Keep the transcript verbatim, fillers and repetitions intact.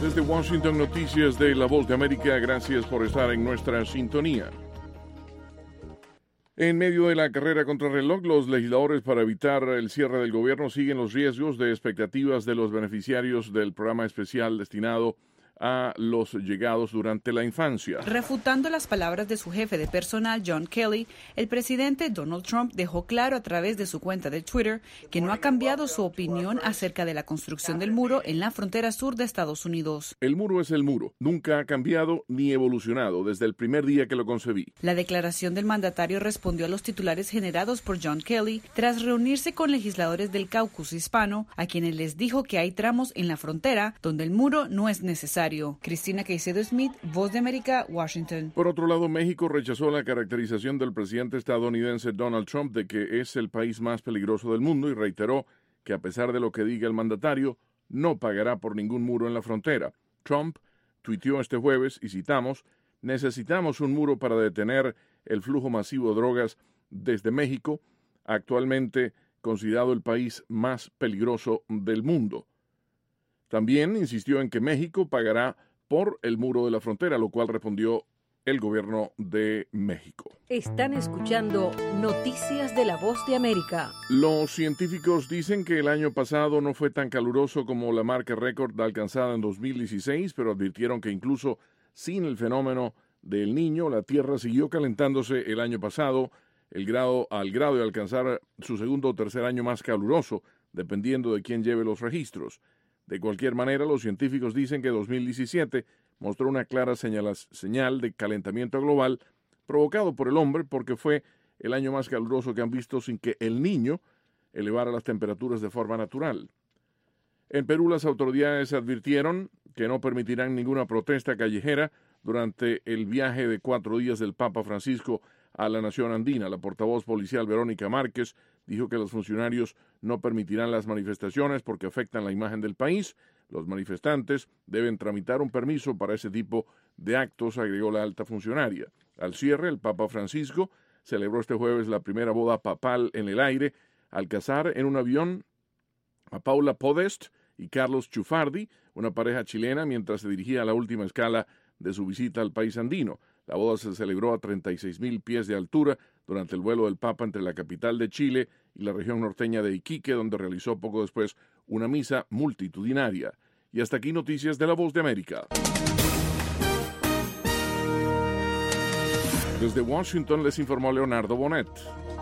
Desde Washington, noticias de La Voz de América. Gracias por estar en nuestra sintonía. En medio de la carrera contra el reloj, los legisladores, para evitar el cierre del gobierno, siguen los riesgos de expectativas de los beneficiarios del programa especial destinado a los llegados durante la infancia. Refutando las palabras de su jefe de personal, John Kelly, el presidente Donald Trump dejó claro a través de su cuenta de Twitter que no ha cambiado su opinión acerca de la construcción del muro en la frontera sur de Estados Unidos. El muro es el muro. Nunca ha cambiado ni evolucionado desde el primer día que lo concebí. La declaración del mandatario respondió a los titulares generados por John Kelly tras reunirse con legisladores del caucus hispano, a quienes les dijo que hay tramos en la frontera donde el muro no es necesario. Cristina Caicedo Smith, Voz de América, Washington. Por otro lado, México rechazó la caracterización del presidente estadounidense Donald Trump de que es el país más peligroso del mundo y reiteró que, a pesar de lo que diga el mandatario, no pagará por ningún muro en la frontera. Trump tuiteó este jueves, y citamos: "Necesitamos un muro para detener el flujo masivo de drogas desde México, actualmente considerado el país más peligroso del mundo". También insistió en que México pagará por el muro de la frontera, lo cual respondió el gobierno de México. Están escuchando Noticias de la Voz de América. Los científicos dicen que el año pasado no fue tan caluroso como la marca récord alcanzada en dos mil dieciséis, pero advirtieron que incluso sin el fenómeno del Niño, la Tierra siguió calentándose el año pasado, el grado, al grado de alcanzar su segundo o tercer año más caluroso, dependiendo de quién lleve los registros. De cualquier manera, los científicos dicen que dos mil diecisiete mostró una clara señal, señal de calentamiento global provocado por el hombre, porque fue el año más caluroso que han visto sin que el Niño elevara las temperaturas de forma natural. En Perú, las autoridades advirtieron que no permitirán ninguna protesta callejera durante el viaje de cuatro días del Papa Francisco a la nación andina. La portavoz policial Verónica Márquez dijo que los funcionarios no permitirán las manifestaciones porque afectan la imagen del país. Los manifestantes deben tramitar un permiso para ese tipo de actos, agregó la alta funcionaria. Al cierre, el Papa Francisco celebró este jueves la primera boda papal en el aire al casar en un avión a Paula Podest y Carlos Chufardi, una pareja chilena, mientras se dirigía a la última escala de su visita al país andino. La boda se celebró a treinta y seis mil pies de altura durante el vuelo del Papa entre la capital de Chile y la región norteña de Iquique, donde realizó poco después una misa multitudinaria. Y hasta aquí noticias de La Voz de América. Desde Washington les informó Leonardo Bonet.